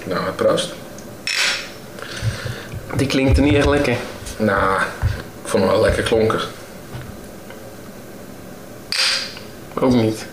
Nou, proost. Die klinkt er niet echt lekker. Nou, ik vond hem wel lekker klonkig. Ook niet.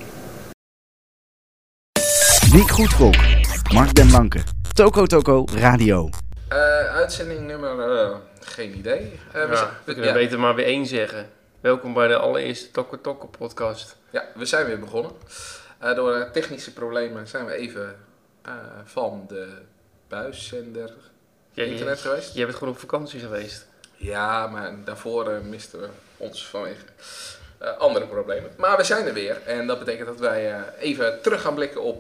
Wie goed rook. Mark den Blanke. Toko Toko Radio. Uitzending nummer... geen idee. We kunnen beter maar weer één zeggen. Welkom bij de allereerste Toko Toko podcast. Ja, we zijn weer begonnen. Door technische problemen zijn we even van de buiszender internet geweest. Je bent gewoon op vakantie geweest. Ja, maar daarvoor misten we ons vanwege andere problemen. Maar we zijn er weer. En dat betekent dat wij even terug gaan blikken op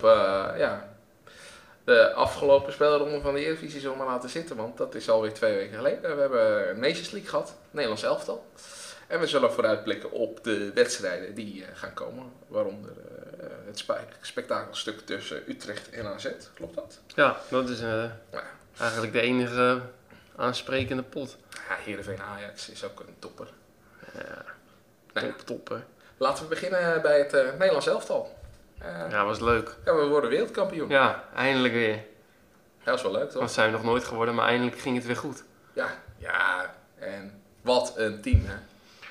de afgelopen speelronde van de Eredivisie. Zullen we maar laten zitten, want dat is alweer 2 weken geleden. We hebben Nations League gehad, Nederlands elftal. En we zullen vooruitblikken op de wedstrijden die gaan komen. Waaronder het spektakelstuk tussen Utrecht en AZ. Klopt dat? Ja, dat is eigenlijk de enige aansprekende pot. Ja, Heerenveen Ajax is ook een topper. Ja, topper. Laten we beginnen bij het Nederlands elftal. Ja, was leuk. Ja, we worden wereldkampioen. Ja, eindelijk weer. Ja, dat is wel leuk, toch? Dat zijn we nog nooit geworden, maar eindelijk ging het weer goed. Ja, en wat een team, hè?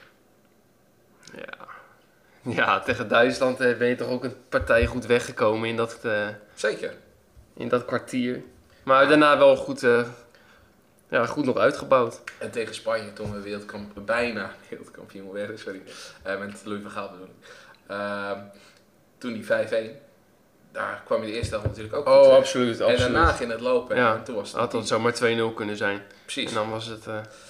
Ja, tegen Duitsland ben je toch ook een partij goed weggekomen in dat, Zeker. in dat kwartier. Maar daarna wel goed nog uitgebouwd. En tegen Spanje, toen we bijna wereldkampioen werden, met Louis van Gaal bedoel ik. Toen die 5-1, daar kwam je de eerste helft natuurlijk ook goed weg. Absoluut. En daarna ging het lopen en toen was het... Had dan zomaar 2-0 kunnen zijn. Precies. En dan was het...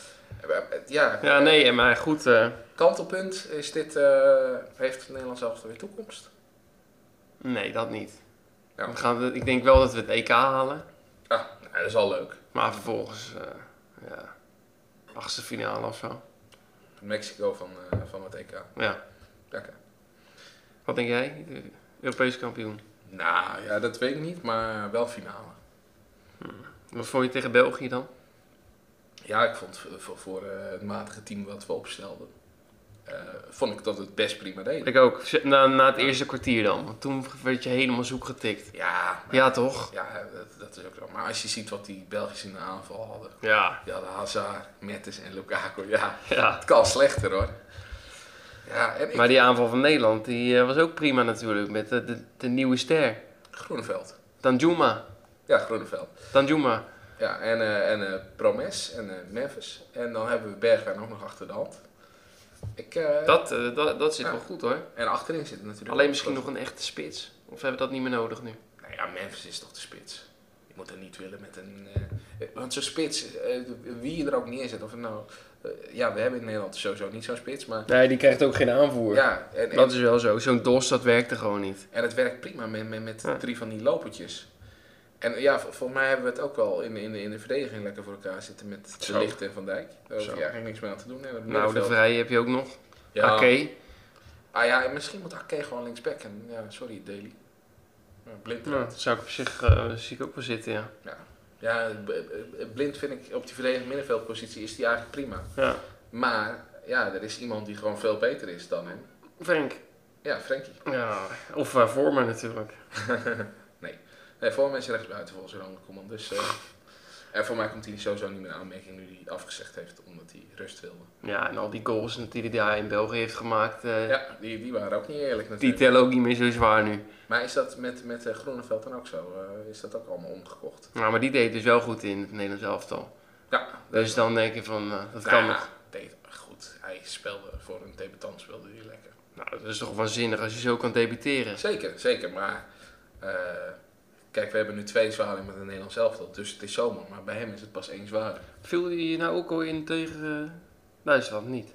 maar goed. Kantelpunt, heeft het Nederlands elftal weer toekomst? Nee, dat niet. Ja. Ik denk wel dat we het EK halen. Ja, dat is al leuk. Maar vervolgens, achtste finale of zo. Mexico van het EK. Ja. Lekker. Wat denk jij? De Europese kampioen? Nou, ja, dat weet ik niet, maar wel finale. Wat vond je tegen België dan? Ja, ik vond voor het matige team wat we opstelden, vond ik dat het best prima deed. Ik ook. Na het eerste kwartier dan. Want toen werd je helemaal zoek getikt. Ja, ja, toch? Ja, dat is ook zo. Maar als je ziet wat die Belgiërs in de aanval hadden. Ja. Die hadden Hazard, Mertens en Lukaku. Ja, het kan slechter hoor. Ja, maar die aanval van Nederland, die was ook prima natuurlijk. Met de nieuwe ster. Groeneveld. Danjuma. Ja, Groeneveld. Danjuma. Ja, en Promes en Memphis. En dan hebben we Bergwijn ook nog achter de hand. Dat zit wel goed hoor. En achterin zit natuurlijk... Alleen misschien nog een echte spits. Of hebben we dat niet meer nodig nu? Nou ja, Memphis is toch de spits. Je moet er niet willen met een... want zo'n spits, wie je er ook neerzet. Of het nou... we hebben in Nederland sowieso niet zo'n spits, maar... Nee, die krijgt ook geen aanvoer. Ja, dat is wel zo. Zo'n DOS, dat werkte gewoon niet. En het werkt prima met 3 van die lopertjes. En ja, volgens mij hebben we het ook wel in de verdediging lekker voor elkaar zitten met De Ligt en Van Dijk. Daar hoef je eigenlijk niks meer aan te doen. Nou, de Vrij heb je ook nog. Ja. Ake. Misschien moet Ake gewoon linksback. En ja, sorry, Daly. Blind. Dat zou ik op zich zie ik ook wel zitten, ja. Ja, Blind vind ik op die verdediging middenveldpositie is die eigenlijk prima. Ja. Maar ja, er is iemand die gewoon veel beter is dan hem. Frank. Ja, Frenkie. Ja, of Vormer natuurlijk. Nee, voor mensen rechtsbuiten volgens Ronald Koeman. Dus, en voor mij komt hij sowieso niet meer aanmerking nu hij afgezegd heeft omdat hij rust wilde. Ja, en al die goals die hij in België heeft gemaakt. Die waren ook niet eerlijk natuurlijk. Die tellen ook niet meer zo zwaar nu. Maar is dat met Groeneveld dan ook zo? Is dat ook allemaal omgekocht? Nou, maar die deed dus wel goed in het Nederlands elftal. Ja. Dus dan denk je van, dat kan nog. Deed goed. Hij speelde voor een debutant, speelde hij lekker. Nou, dat is toch waanzinnig als je zo kan debuteren. Zeker. Maar kijk, we hebben nu 2 zwaarden met een Nederlands elftal, dus het is zomer. Maar bij hem is het pas 1 zwaarder. Viel je nou ook al in tegen Duitsland niet?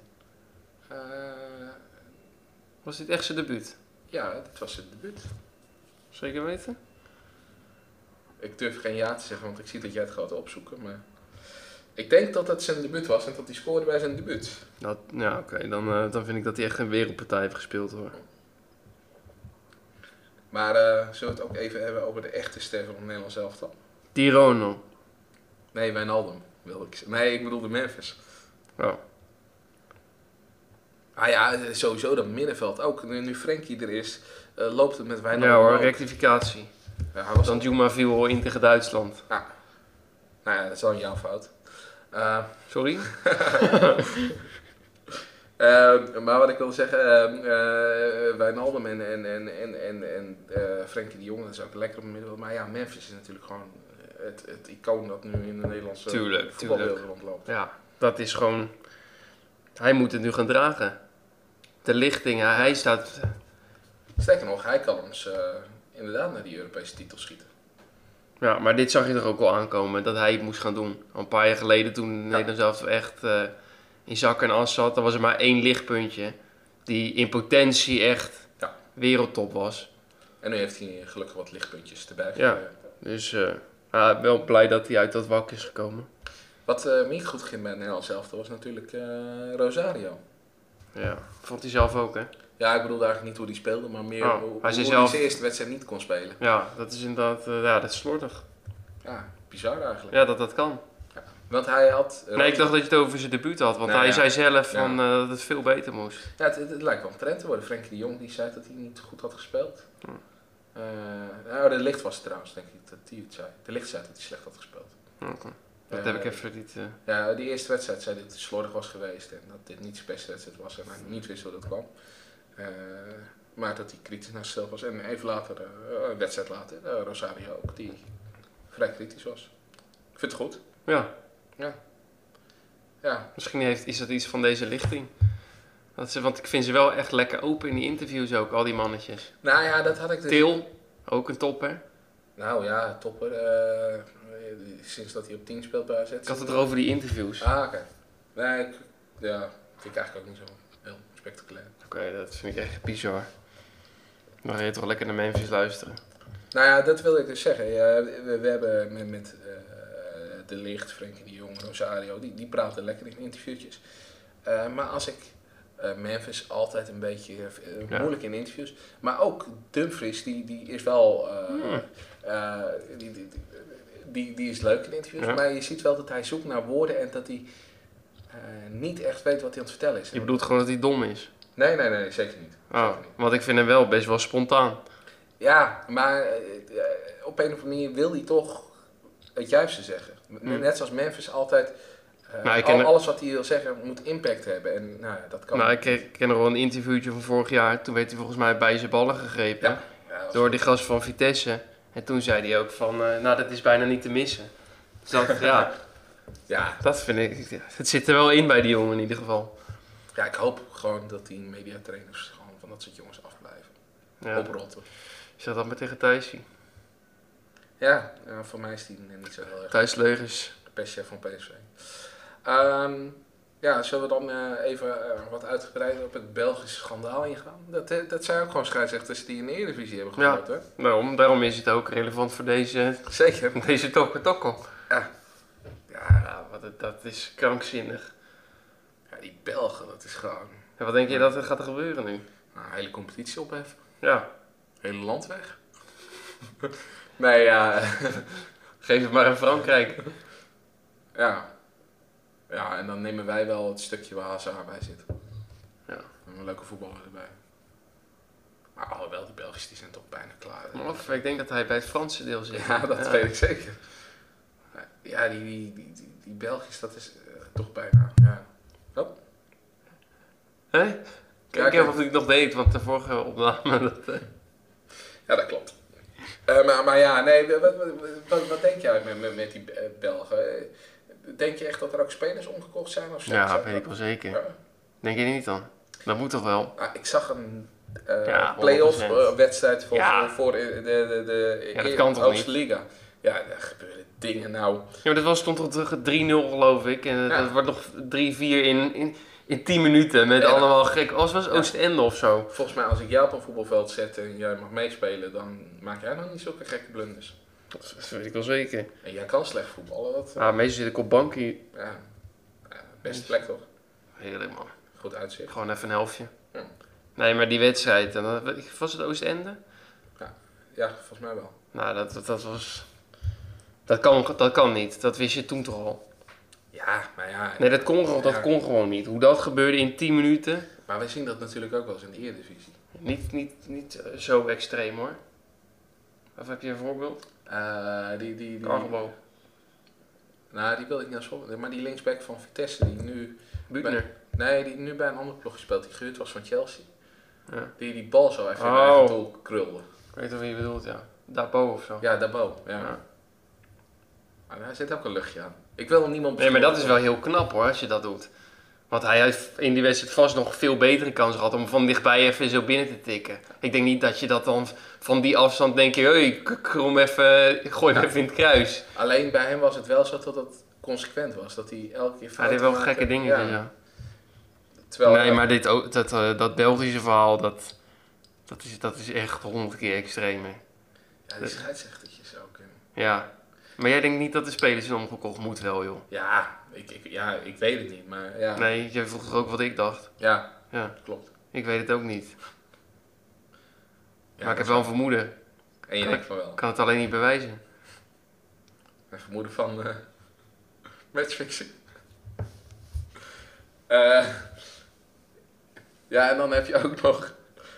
Was dit echt zijn debuut? Ja, dit was zijn debuut. Zeker weten? Ik durf geen ja te zeggen, want ik zie dat jij het gaat opzoeken. Maar ik denk dat het zijn debuut was en dat hij scoorde bij zijn debuut. Oké. Dan vind ik dat hij echt een wereldpartij heeft gespeeld hoor. Maar zullen we het ook even hebben over de echte ster van het Nederlands elftal? Tirono. Nee, Wijnaldum wilde ik zeggen. Nee, ik bedoelde Memphis. Oh. Sowieso dat middenveld ook. Nu Frenkie er is, loopt het met Wijnaldum. Ja hoor, rectificatie. Ja, hij was Dan Juma viel in tegen Duitsland. Nou ja, dat is wel jouw fout. Sorry? Maar wat ik wil zeggen, Wijnaldum en Frenkie de Jong, dat is ook lekker op het midden. Maar ja, Memphis is natuurlijk gewoon het icoon dat nu in de Nederlandse voetbalwereld rondloopt. Ja, dat is gewoon... Hij moet het nu gaan dragen. De lichting, hij staat... Sterker nog, hij kan ons inderdaad naar die Europese titel schieten. Ja, maar dit zag je toch ook wel aankomen, dat hij het moest gaan doen. Al een paar jaar geleden, toen Nederland zelf echt in zak en as zat, dan was er maar 1 lichtpuntje. Die in potentie echt wereldtop was. En nu heeft hij gelukkig wat lichtpuntjes erbij. Ja, dus wel blij dat hij uit dat wak is gekomen. Wat me niet goed ging bij Nederland zelf, dat was natuurlijk Rosario. Ja, vond hij zelf ook, hè? Ja, ik bedoelde eigenlijk niet hoe hij speelde, maar meer hoe hij zelf... zijn eerste wedstrijd niet kon spelen. Ja, dat is inderdaad, dat is slordig. Ja, bizar eigenlijk. Ja, dat kan. Ja, want hij had... Nee, ik dacht dat je het over zijn debuut had, want hij zei zelf dat het veel beter moest. Ja, het lijkt wel een trend te worden. Frenkie de Jong die zei dat hij niet goed had gespeeld. Nou, de Licht was het trouwens, denk ik, dat hij het zei. De Licht zei dat hij slecht had gespeeld. Okay. Dat heb ik even niet... Ja, die eerste wedstrijd zei dat het slordig was geweest en dat dit niet zijn beste wedstrijd was en hij niet wist hoe dat kwam. Maar dat hij kritisch naar zichzelf was. En even later, een wedstrijd later, Rosario ook, die vrij kritisch was. Ik vind het goed. Ja. Misschien is dat iets van deze lichting. Want ik vind ze wel echt lekker open in die interviews ook, al die mannetjes. Nou ja, dat had ik dus... Til, ook een topper. Nou ja, topper. Sinds dat hij op 10 speelt bij AZ. Ik had het erover die interviews. Oké. Nee, vind ik eigenlijk ook niet zo heel spectaculair. Oké, dat vind ik echt bizar. Dan ga je toch lekker naar Memphis luisteren. Nou ja, dat wil ik dus zeggen. We hebben met De Licht, Frenkie de Jong, Rosario, die praten lekker in interviewtjes. Maar als ik Memphis altijd een beetje moeilijk in interviews. Maar ook Dumfries, die is wel... Die is leuk in interviews. Ja. Maar je ziet wel dat hij zoekt naar woorden en dat hij niet echt weet wat hij aan het vertellen is. Je bedoelt gewoon dat hij dom is? Nee, zeker niet. Want ik vind hem wel best wel spontaan. Ja, maar op een of andere manier wil hij toch het juiste zeggen. Net zoals Memphis altijd... alles wat hij wil zeggen moet impact hebben. En nou, dat kan. Nou, ik ken nog wel een interviewtje van vorig jaar. Toen werd hij volgens mij bij zijn ballen gegrepen. Ja, door die gast van Vitesse. En toen zei hij ook van, dat is bijna niet te missen. Dus dat, dat vind ik... Ja, het zit er wel in bij die jongen in ieder geval. Ja, ik hoop gewoon dat die mediatrainers gewoon van dat soort jongens afblijven. Ja. Oprotten. Is dat dan maar tegen Thijsie? Ja, voor mij is die niet zo heel erg... Thijs Leugens. De perschef van PSV. Zullen we dan even wat uitgebreider op het Belgische schandaal ingaan? Dat zijn ook gewoon scheidsrechters die in de Eredivisie hebben genoten. Ja, daarom is het ook relevant voor deze... Zeker. Deze tokkel. Ja, dat is krankzinnig. Ja, die Belgen, dat is gewoon... Ja, wat denk je dat er gaat gebeuren nu? Nou, een hele competitie opheffen. Ja. Hele land weg. Nee, ja... Geef het maar aan Frankrijk. Ja, en dan nemen wij wel het stukje waar Hazard bij zit. Ja. En een leuke voetballer erbij. Maar alhoewel, die Belgische die zijn toch bijna klaar. Of ik denk dat hij bij het Franse deel zit. Ja, dat weet ik zeker. Ja, die Belgisch, dat is toch bijna... Ja. Oh. Hé? Kijk even of ik het nog deed, want de vorige opname... Ja, dat klopt. Maar ja, nee, wat denk jij met die Belgen? Denk je echt dat er ook spelers omgekocht zijn? Of zo? Ja, weet ik wel zeker. Ja. Denk je niet dan? Dat moet toch wel? Ik zag een play-off wedstrijd voor de Hoogste Liga. Ja, daar gebeuren dingen nou. Ja, maar dat stond toch 3-0 geloof ik. En dat wordt nog 3-4 in 10 minuten met allemaal gek. Als was Oostende of zo. Volgens mij als ik jou op een voetbalveld zet en jij mag meespelen, dan maak jij nog niet zulke gekke blunders. Dat weet ik wel zeker. En jij kan slecht voetballen. Meestal zit ik op bankje. Ja, beste plek toch? Heerlijk man. Goed uitzicht. Gewoon even een helftje. Ja. Nee, maar die wedstrijd, was het Oostende? Ja, volgens mij wel. Nou, dat was... Dat kan niet. Dat wist je toen toch al. Ja, maar ja... Nee, dat kon gewoon niet. Hoe dat gebeurde in 10 minuten... Maar wij zien dat natuurlijk ook wel eens in de Eredivisie. Niet zo extreem hoor. Of heb je een voorbeeld? Die Carbo. Nou, die wil ik niet als voorbeeld. Maar die linksback van Vitesse, die nu... Buutner. Die nu bij een ander ploeg speelt, die gehuurd was van Chelsea. Ja. Die bal zo even in eigen doel krulde. Ik weet wel wie je bedoelt, ja. Dapo of zo. Ja, Dabo. Ja. Ja. Maar daar zit ook een luchtje aan. Ik wil niemand... Nee, maar dat is wel heel knap hoor, als je dat doet. Want hij heeft in die wedstrijd vast nog veel betere kans gehad om van dichtbij even zo binnen te tikken. Ik denk niet dat je dat dan van die afstand denk je, hey, gooi hem even in het kruis. Alleen bij hem was het wel zo dat het consequent was. Dat hij elke keer Hij deed wel gekke dingen. Ja. Terwijl, Nee, maar dat Belgische verhaal, dat is echt 100 keer extremer. Ja, die scheidsrechtertjes ook. Ja. Maar jij denkt niet dat de spelers zijn omgekocht? Moet wel, joh. Ja, ik weet het niet, maar ja. Nee, jij vroeg toch ook wat ik dacht? Ja, Ja. klopt. Ik weet het ook niet. Ja, Maar ik heb wel een vermoeden. En je denkt van wel. Ik kan het alleen niet bewijzen. Een vermoeden van matchfixing. Ja, en dan heb je ook nog...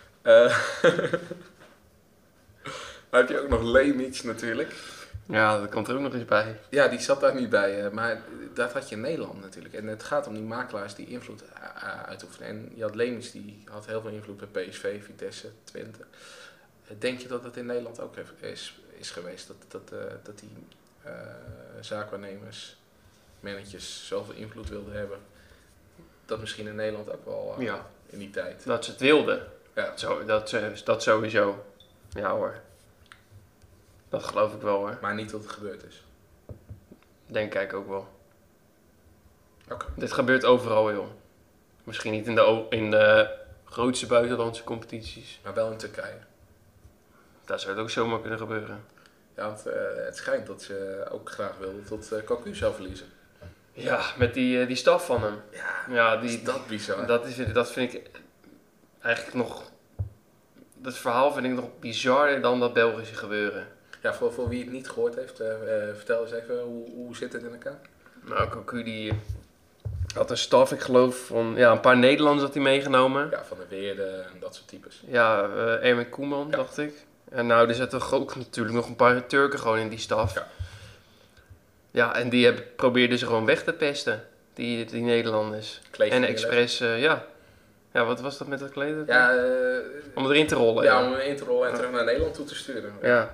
dan heb je ook nog Leemits natuurlijk. Ja, dat komt er ook nog eens bij. Ja, die zat daar niet bij, maar dat had je in Nederland natuurlijk. En het gaat om die makelaars die invloed uitoefenen. En je had Leemits, die had heel veel invloed bij PSV, Vitesse, Twente. Denk je dat het in Nederland ook is geweest? Dat die zaakwaarnemers, managers zoveel invloed wilden hebben? Dat misschien in Nederland ook wel in die tijd. Dat ze het wilden. Ja. Dat sowieso. Ja hoor. Dat geloof ik wel hoor. Maar niet dat het gebeurd is. Denk ik ook wel. Oké. Dit gebeurt overal joh. Misschien niet in de grootste buitenlandse competities. Maar wel in Turkije. Daar zou het ook zomaar kunnen gebeuren. Ja, want het schijnt dat ze ook graag wilden dat Cocu zou verliezen. Ja, met die staf van hem. Ja, Is dat bizar? Dat vind ik eigenlijk nog... Dat verhaal vind ik nog bizarder dan dat Belgische gebeuren. Ja, voor wie het niet gehoord heeft, vertel eens even, hoe zit het in elkaar? Nou, Cocu die had een staf, ik geloof, van een paar Nederlanders had hij meegenomen. Ja, Van der Weerde en dat soort types. Ja, Erwin Koeman, dacht ik. En nou, er zitten ook natuurlijk nog een paar Turken gewoon in die staf. Ja. Ja, en die probeerden ze gewoon weg te pesten, die Nederlanders. Kleedje En neerleggen. expres, ja. Ja, wat was dat met dat kleden? Ja, Om het erin te rollen. ja, om hem in te rollen en terug naar Nederland toe te sturen. Ja.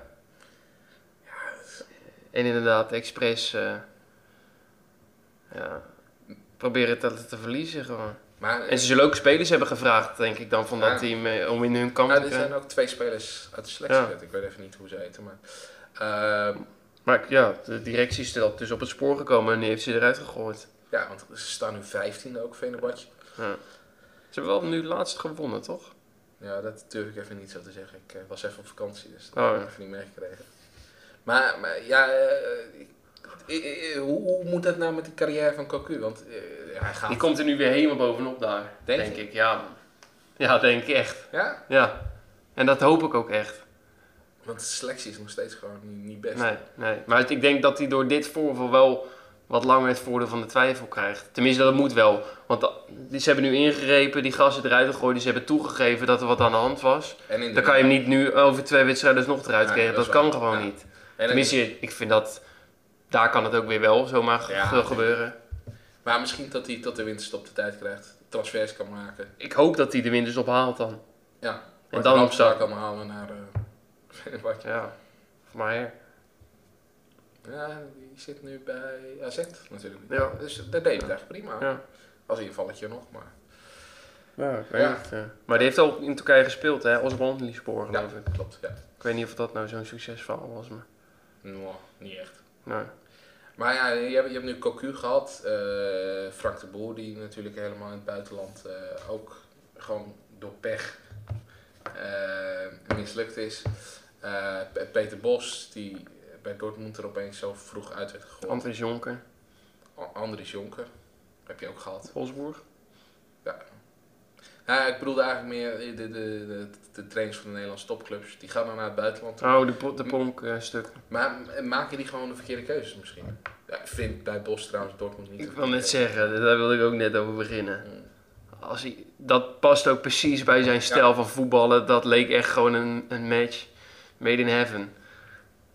En inderdaad, expres proberen te verliezen gewoon. Maar, En ze zullen ook spelers hebben gevraagd, denk ik dan, van dat team om in hun kamp te er krijgen. zijn ook 2 spelers uit de selectie Ja. gezet. Ik weet even niet hoe ze heten, maar... Maar ja, de directie is er dus op het spoor gekomen en die heeft ze eruit gegooid. ja, want ze staan nu 15e ook, Fenerbahce. Ja. Ze hebben wel nu laatst gewonnen, toch? Ja, dat durf ik even niet zo te zeggen. Ik was even op vakantie, dus dat Oh, heb ik ja. even niet meegekregen. Maar ja, hoe moet dat nou met die carrière van Cocu? Want hij gaat... Die komt er nu weer helemaal bovenop daar, Denk denk je? ik. Ja, man. Ja, denk ik echt. Ja? Ja. En dat hoop ik ook echt. Want de selectie is nog steeds gewoon niet best. Nee. Maar ik denk dat hij door dit voorval wel wat langer het voordeel van de twijfel krijgt. Tenminste, dat moet wel. Want ze hebben nu ingegrepen, die gasten eruit gegooid. Dus ze hebben toegegeven dat er wat aan de hand was. En Dan kan je hem niet nu over 2 wedstrijden nog eruit Ja, krijgen. dat Dat is kan waar. gewoon Ja. niet. En Tenminste, ik vind dat... Daar kan het ook weer wel zomaar Ja, gebeuren. Maar misschien dat hij tot de winterstop de tijd krijgt. Transfers kan maken. Ik hoop dat hij de winterstop haalt dan. Ja. En dan op zak. kan halen naar Fenerbahce. Ja, voor mij. Ja, die zit nu bij AZ natuurlijk. Ja. Dus dat deed het echt prima. Ja. Was invalletje nog, maar... Ja, ik weet Ja. niet. Maar die heeft al in Turkije gespeeld, hè? Osman Lispor, geloof ik. klopt. Ja. Ik weet niet of dat nou zo'n succesverhaal was, maar... Nou, niet echt. Nee. Maar ja, je hebt nu Cocu gehad. Frank de Boer, die natuurlijk helemaal in het buitenland ook gewoon door pech mislukt is. Peter Bos, die bij Dortmund er opeens zo vroeg uit werd gegooid. Andries Jonker, Andries Jonker, heb je ook gehad. Wolfsburg. Ja, ik bedoelde eigenlijk meer de trainers van de Nederlandse topclubs. Die gaan dan naar het buitenland toe. Oh, de Ponk-stukken. Maar maken die gewoon de verkeerde keuzes misschien? Ja, ik vind bij Bos trouwens Dortmund niet. Ik wil net zeggen, daar wilde ik ook net over beginnen. Dat past ook precies bij zijn stijl van voetballen. Dat leek echt gewoon een match made in heaven.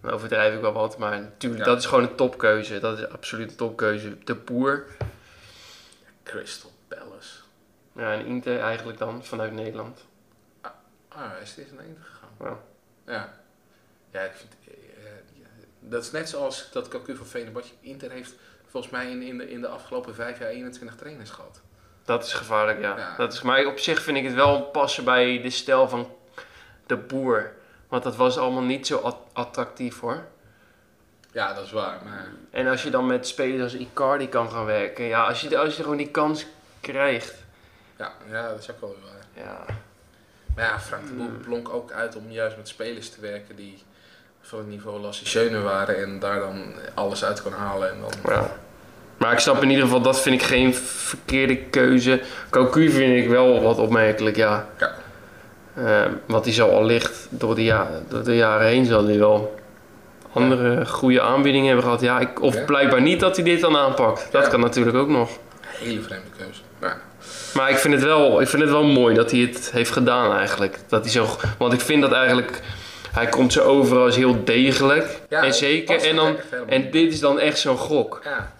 Dan overdrijf ik wel wat, maar natuurlijk, Ja. dat is gewoon een topkeuze. Dat is absoluut een topkeuze. De Boer. Crystal Palace. Ja, en Inter eigenlijk dan, vanuit Nederland. Hij is tegen de Inter gegaan. Ja. Ja. Ja, ik vind... dat is net zoals dat Cocu van Fenerbahce. Inter heeft volgens mij in de afgelopen 5 jaar 21 trainers gehad. Dat is gevaarlijk, ja. Ja. Dat is, maar op zich vind ik het wel passen bij de stijl van De Boer. Want dat was allemaal niet zo attractief, hoor. Ja, dat is waar. Maar En als je dan met spelers als Icardi kan gaan werken. Ja, als je gewoon die kans krijgt. ja, dat is ook wel waar. Ja, Maar ja, Frank de Boer blonk ook uit om juist met spelers te werken die van het niveau Lasse Schöne waren en daar dan alles uit kon halen. En dan... ja. Maar ik snap in ieder geval, dat vind ik geen verkeerde keuze. Cocu vind ik wel wat opmerkelijk, ja. Ja. Want die zal allicht door de jaren heen zal hij wel andere goede aanbiedingen hebben gehad. Ja, of blijkbaar niet dat hij dit dan aanpakt. Dat kan natuurlijk ook nog. Hele vreemde keuze. Ja. Maar ik vind het wel mooi dat hij het heeft gedaan eigenlijk. Dat hij zo, want ik vind dat eigenlijk... Hij komt zo over als heel degelijk. Ja, en zeker. En dit is dan echt zo'n gok. Ja.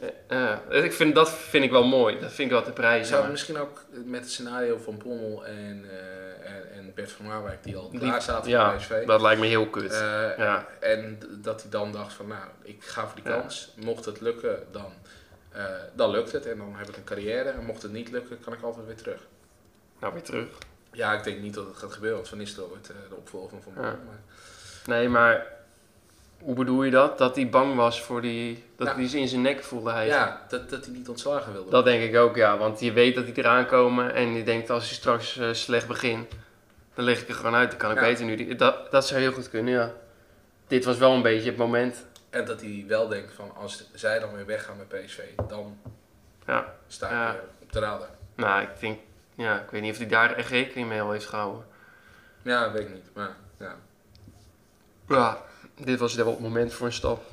Dat vind ik wel mooi. Dat vind ik wel te prijzen. Zou het misschien ook met het scenario van Bommel en Bert van Marwijk die al klaar zaten voor PSV. Dat lijkt me heel kut. Ja. En dat hij dan dacht van nou, ik ga voor die kans. Mocht het lukken, dan lukt het. En dan heb ik een carrière. En mocht het niet lukken, kan ik altijd weer terug. Nou, weer terug. Ja, ik denk niet dat het gaat gebeuren. Want Van Nistelrooy wordt de opvolger van Bommel. Ja. Maar... Nee, maar hoe bedoel je dat? Dat hij bang was voor die... Dat hij ze in zijn nek voelde hij. Ja, dat hij niet ontslagen wilde. Dat denk ik ook, ja. Want je weet dat die eraan komen. En je denkt, als hij straks slecht begint, dan leg ik er gewoon uit. Dan kan ik beter nu. Dat zou heel goed kunnen, ja. Dit was wel een beetje het moment. En dat hij wel denkt van, als zij dan weer weggaan met PSV, dan sta ik weer op de radar. Nou, ik denk... Ja, ik weet niet of hij daar echt rekening mee al heeft gehouden. Ja, weet ik niet. Maar ja. Ja, dit was wel het moment voor een stap.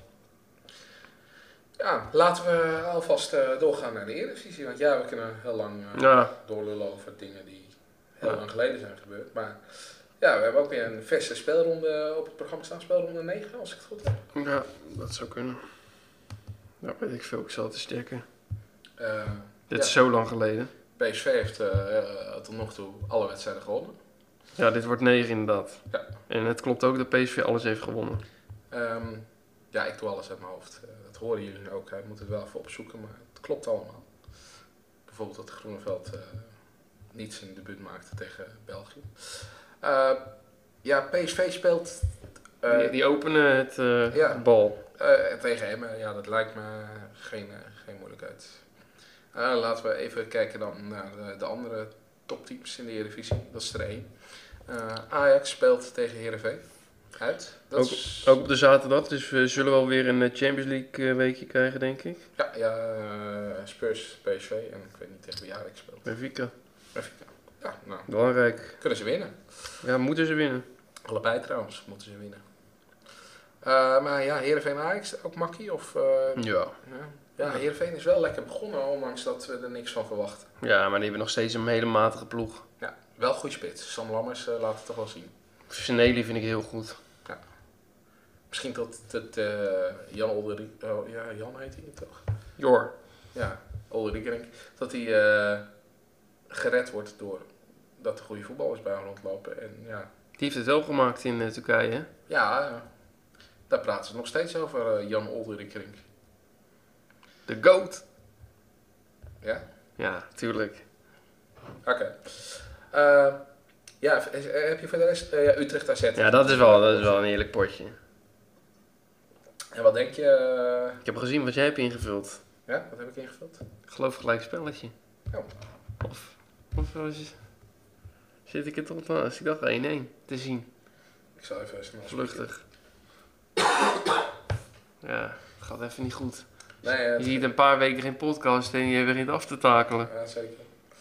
Ja, laten we alvast doorgaan naar de Eredivisie. Want ja, we kunnen heel lang doorlullen over dingen die heel lang geleden zijn gebeurd. Maar ja, we hebben ook weer een verse speelronde op het programma staan. Speelronde 9, als ik het goed heb. Ja, dat zou kunnen. Nou, weet ik veel. Ik zal het eens checken. Dit is zo lang geleden. PSV heeft tot nog toe alle wedstrijden gewonnen. Ja, dit wordt 9 inderdaad. Ja. En het klopt ook dat PSV alles heeft gewonnen. Ja, ik doe alles uit mijn hoofd. Dat horen jullie ook. Ik moet het wel even opzoeken, maar het klopt allemaal. Bijvoorbeeld dat Groeneveld niet zijn debuut maakte tegen België. Ja, PSV speelt... die openen het bal. Tegen Emmen, ja, dat lijkt me geen moeilijkheid. Laten we even kijken dan naar de andere topteams in de Eredivisie. Dat is er 1. Ajax speelt tegen Heerenveen. Uit. Ook op de zaterdag, dus we zullen wel weer een Champions League weekje krijgen, denk ik. Ja, Spurs, PSV en ik weet niet tegen wie Ajax speelt. Benfica. Ja, nou. Belangrijk. Kunnen ze winnen. Ja, moeten ze winnen. Allebei trouwens, moeten ze winnen. Maar ja, Heerenveen Ajax, ook makkie? Of, Ja, Heerenveen is wel lekker begonnen, ondanks dat we er niks van verwachten. Ja, maar die hebben nog steeds een hele matige ploeg. Ja, wel goed spits. Sam Lammers laat het toch wel zien. Snelly vind ik heel goed. Ja. Misschien dat Jan Olderik... Jan heet hij toch? Jor. Ja, Olderink. Dat hij gered wordt door dat er goede voetballers bij hem rondlopen. En, ja. Die heeft het wel gemaakt in Turkije, hè? Ja, daar praten ze nog steeds over, Jan Olderink. De GOAT. Ja? Ja, tuurlijk. Oké. Ja, heb je voor de rest... Utrecht AZ. Ja, dat is wel een eerlijk potje. En wat denk je... Ik heb gezien wat jij hebt ingevuld. Ja, wat heb ik ingevuld? Ik geloof gelijk spelletje. Oh. Of zit ik het op? Ik dacht 1-1 te zien. Ik zal even snel vluchtig. Ja, gaat even niet goed. Nee, je ziet een paar weken geen podcast en je begint af te takelen. Ja, zeker.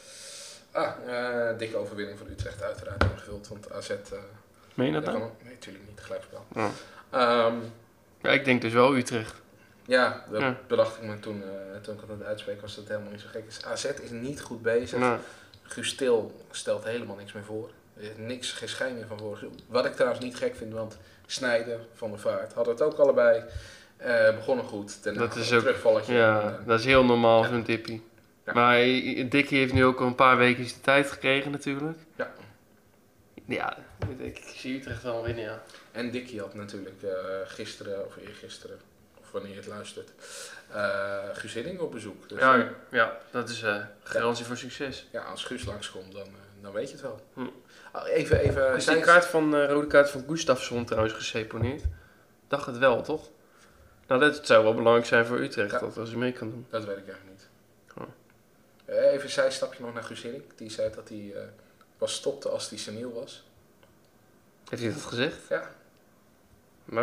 Dikke overwinning voor Utrecht uiteraard ingevuld, want AZ... Meen je dat nou? Nee, natuurlijk niet, gelijkspel. Ja. Ja, ik denk dus wel Utrecht. Ja, dat bedacht ik me toen ik aan het uitspreken was dat het helemaal niet zo gek is. AZ is niet goed bezig. Nee. Guus Til stelt helemaal niks meer voor. Niks, geen schijn meer van voorsprong. Wat ik trouwens niet gek vind, want Snijder, Van der Vaart hadden het ook allebei. Begonnen goed. Daarna Dat is een ook, terugvalletje. ja, dat is heel normaal, Ja. zo'n tippie. Ja. Maar Dickie heeft nu ook al een paar weken de tijd gekregen natuurlijk. Ja. Ja, ik zie Utrecht wel winnen, ja. En Dickie had natuurlijk gisteren, of eergisteren, of wanneer je het luistert, Guus Hiddink op bezoek. Dus, Ja, dat is garantie voor succes. ja, als Guus langskomt, dan weet je het wel. Hm. Even Is die rode kaart van Gustafsson trouwens geseponeerd? Dacht het wel, toch? Nou, dat zou wel belangrijk zijn voor Utrecht, Ja. dat als hij mee kan doen. Dat weet ik eigenlijk niet. Oh. Even een zijstapje nog naar Guus Hiddink. Die zei dat hij pas stopte als hij seniel was. Heeft hij dat gezegd? Ja. Nou,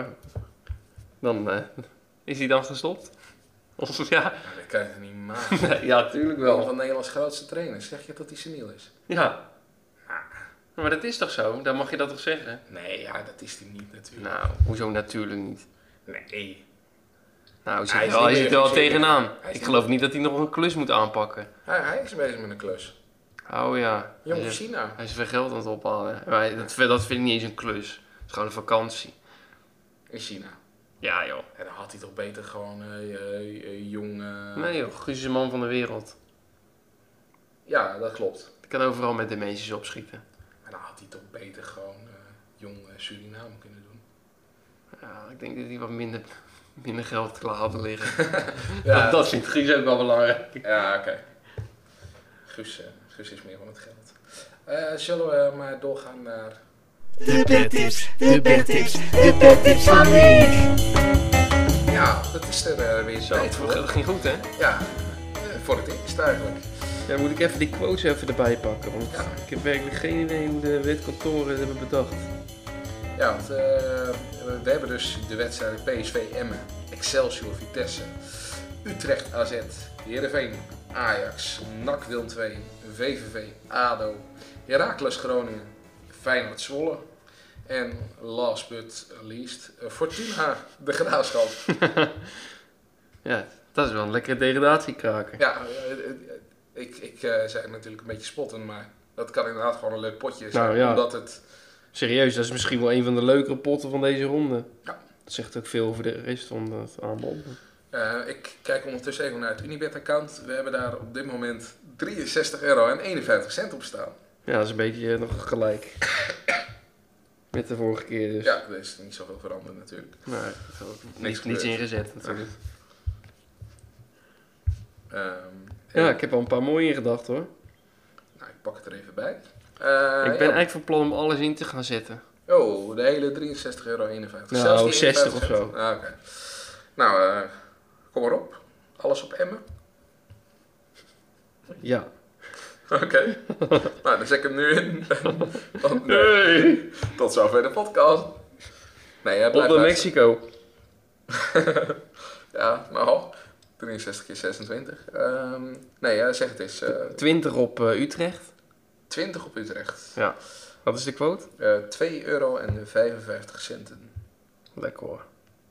dan is hij dan gestopt? Of ja? Nou, dat kan je niet maken. Nee, ja, tuurlijk Een wel. van Nederlands grootste trainers. Zeg je dat hij seniel is? Ja. Maar dat is toch zo? Dan mag je dat toch zeggen? Nee, ja, dat is hij niet natuurlijk. Nou, hoezo natuurlijk niet? Nee. Nou, Hij hij is niet zit meer er wel gezeker. tegenaan. Hij is Ik niet geloof niet dat hij nog een klus moet aanpakken. Hij is bezig met een klus. Oh ja. Jong Hij is- China. Hij is veel geld aan het ophalen. Maar dat vind ik niet eens een klus. Het is gewoon een vakantie. In China. Ja joh. En dan had hij toch beter gewoon jong... Nee joh, Guus is een man van de wereld. Ja, dat klopt. Ik kan overal met dementies opschieten. Maar dan had hij toch beter gewoon jong Suriname kunnen doen. Ja, ik denk dat hij wat minder geld klaar had liggen. Ja, Dat vindt Guus ook wel belangrijk. ja oké. Guus is meer van het geld. Zullen we maar doorgaan naar... De bedtips, de bedtips, de bedtips van de week. Ja, dat is er weer Zo, tijd voor. dat ging goed hè? Ja, voor het eerst eigenlijk. Ja, dan moet ik even die quotes even erbij pakken. Want Ja. ik heb werkelijk geen idee hoe de wetkantoren het hebben bedacht. Ja, want we hebben dus de wedstrijden PSV Emmen, Excelsior Vitesse, Utrecht AZ, Heerenveen, Ajax, NAC Willem II, VVV, ADO, Heracles Groningen, Feyenoord Zwolle en last but least Fortuna de Graafschap. Ja, dat is wel een lekkere degradatiekraker. Ja, ik zei natuurlijk een beetje spotten, maar dat kan inderdaad gewoon een leuk potje zijn, Nou, ja. omdat het... Serieus, dat is misschien wel een van de leukere potten van deze ronde. Ja. Dat zegt ook veel over de rest van het aanbod. Ik kijk ondertussen even naar het Unibet-account. We hebben daar op dit moment €63,51 op staan. Ja, dat is een beetje nog gelijk. Met de vorige keer dus. Ja, er is niet zoveel veranderd natuurlijk. Maar er is ook niets gebeurd. ingezet natuurlijk. Ja, Ja, ik heb al een paar mooie ingedacht hoor. Nou, ik pak het er even bij. Ik ben eigenlijk van plan om alles in te gaan zetten. Oh, de hele €63,51. Nou, Zelfs die 60 of 51 zo. cent. Ah, oké. Nou, kom maar op. Alles op Emmen. Ja. Oké. Nou, dan zet ik hem nu in. Want, nee. Tot zover de podcast. Nee, Op blijft de luisteren. Mexico. Ja, nou, 63 keer 26. Nee, zeg het eens. 20 op Utrecht. 20 op Utrecht. Ja. Wat is de quote? €2,55. Lekker hoor.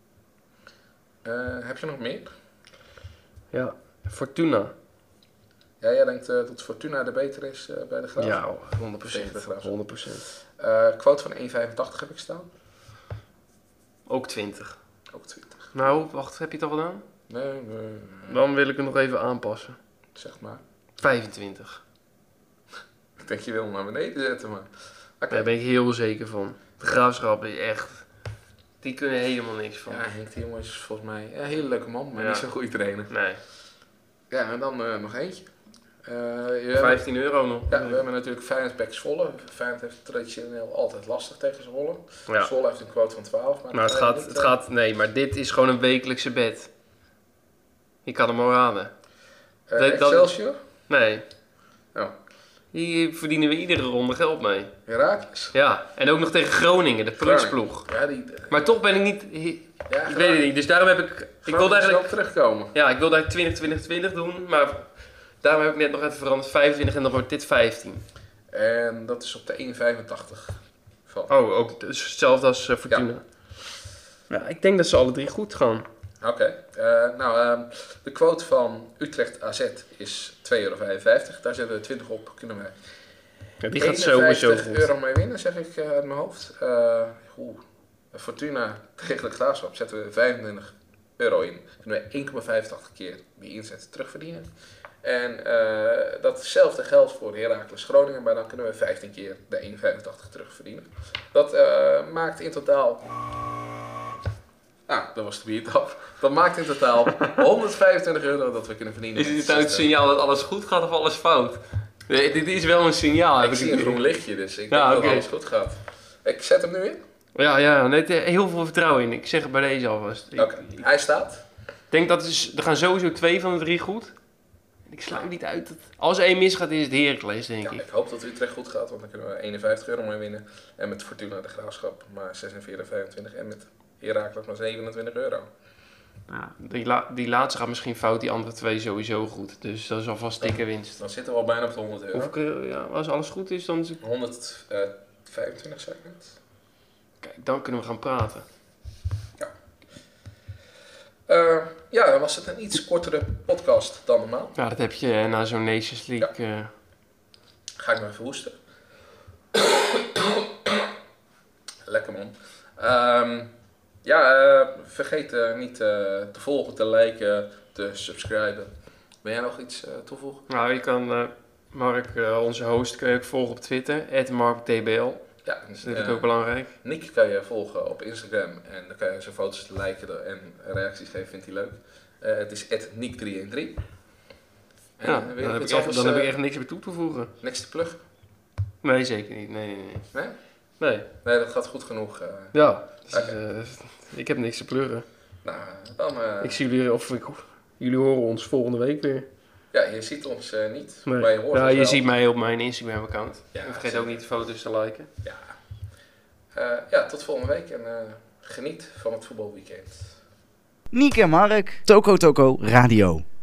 Heb je nog meer? Ja. Fortuna. Ja, jij denkt dat Fortuna de beter is bij de Graaf? Ja, Tegen de Graaf. 100%. Quote van 1,85 heb ik staan. Ook 20. Ook 20. Nou, wacht, heb je het al gedaan? Nee. Dan wil ik het nog even aanpassen. Zeg maar. 25. Ik denk je wil hem naar beneden zetten, maar... Oké. Daar ben ik heel zeker van. De Graafschap is echt... Die kunnen helemaal niks van. Ja, Henk de Jong is volgens mij een hele leuke man, maar Ja. niet zo'n goede trainer. Nee. Ja, en dan nog eentje. €15 nog. Ja, we hebben natuurlijk Feyenoord PEC Zwolle. Feyenoord heeft traditioneel altijd lastig tegen Zwolle. Ja. Zwolle heeft een quote van 12. Maar het gaat... Nee, maar dit is gewoon een wekelijkse bed. Je kan hem al raden. dat- Excelsior, Nee. Oh. Hier verdienen we iedere ronde geld mee. Heracles. Ja, en ook nog tegen Groningen, de prutsploeg. Ja, Maar toch ben ik niet... ja, Ik weet het niet, dus daarom heb ik... Ik wilde eigenlijk... terugkomen. Ja, ik wilde eigenlijk 20-20-20 doen, maar daarom heb ik net nog even veranderd 25 en dan wordt dit 15. En dat is op de 1,85 van. Oh, ook dus hetzelfde als Fortuna. Ja, ik denk dat ze alle drie goed gaan. Oké. De quote van Utrecht AZ is €2,55. Daar zetten we 20 op. Kunnen we Ja, die gaat sowieso €51 mee winnen, zeg ik uit mijn hoofd. Fortuna tegen de Graafschap zetten we €25 in. Kunnen we 1,85 keer die inzet terugverdienen. En datzelfde geldt voor Heracles Groningen, maar dan kunnen we 15 keer de 1,85 terugverdienen. Dat maakt in totaal... dat was de biertap. Dat maakt in totaal €125 dat we kunnen verdienen. Is dit nou het signaal dat alles goed gaat of alles fout? Nee, dit is wel een signaal. Ik zie een groen lichtje, dus ik denk dat alles goed gaat. Ik zet hem nu in. Ja, nee, heel veel vertrouwen in. Ik zeg het bij deze alvast. Oké, hij staat. Ik denk dat er gaan sowieso 2 van de 3 goed. Ik sluit niet uit. Als er 1 misgaat is het Heracles, denk ik. Ik hoop dat Utrecht goed gaat, want dan kunnen we €51 mee winnen. En met Fortuna de Graafschap maar 46,25 en met Heracles maar €27. Ja, die laatste gaat misschien fout, die andere 2 sowieso goed. Dus dat is alvast dikke winst. Dan zitten we al bijna op de €100. Hoeveel keer, als alles goed is, dan... 125 zeg ik net. Kijk, dan kunnen we gaan praten. Dan was het een iets kortere podcast dan normaal. Ja, dat heb je na zo'n Nations League. Ja. Ga ik maar even hoesten. Lekker man. Vergeet niet te volgen, te liken, te subscriben. Ben jij nog iets toevoegen? Nou, je kan Mark, onze host, kun je ook volgen op Twitter. @MarkDBL. Ja, dat vind ik ook belangrijk. Nick kan je volgen op Instagram en dan kan je zijn foto's liken en reacties geven, vindt hij leuk. Het is @Nick313. Dan heb ik echt niks meer toe te voegen. Niks te pluggen? Nee, zeker niet. Nee? Nee, dat gaat goed genoeg. Ik heb niks te pluggen. Nou, dan... Ik zie jullie horen ons volgende week weer. Ja, je ziet ons niet, nee. Maar je hoort ons je wel. ziet mij op mijn Instagram-account. Ja, en vergeet ook niet de foto's te liken. Tot volgende week en geniet van het voetbalweekend. Niek en Mark, Toko Toko Radio.